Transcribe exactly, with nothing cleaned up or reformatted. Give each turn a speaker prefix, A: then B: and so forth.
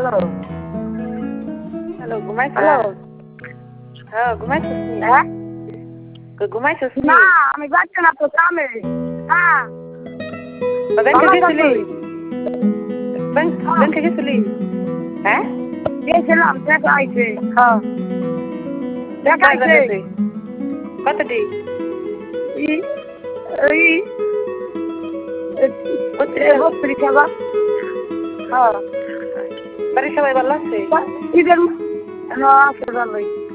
A: Hello
B: hello ঘুমাইছ
A: hello
B: হ্যাঁ ঘুমাইছিস নি
A: হ্যাঁ
B: কই ঘুমাইছিস নি
A: না আমি যাচ্ছি না তো কামে হ্যাঁ
B: ব্যাংকে
A: ভালো
B: গেছিলি
A: করছিস?
B: ব্যাংক ব্যাংকে গেছিলি হ্যাঁ
A: গেছিলাম টাকা আইছে হ্যাঁ টাকা
B: কয়
A: আইছে
B: গেছে কতটি
A: ই ওই
B: কত
A: বত্রিশ হাজার হ্যাঁ
B: বাড়ির সবাই ভালো আছে
A: ঈদের না আছে ভালোই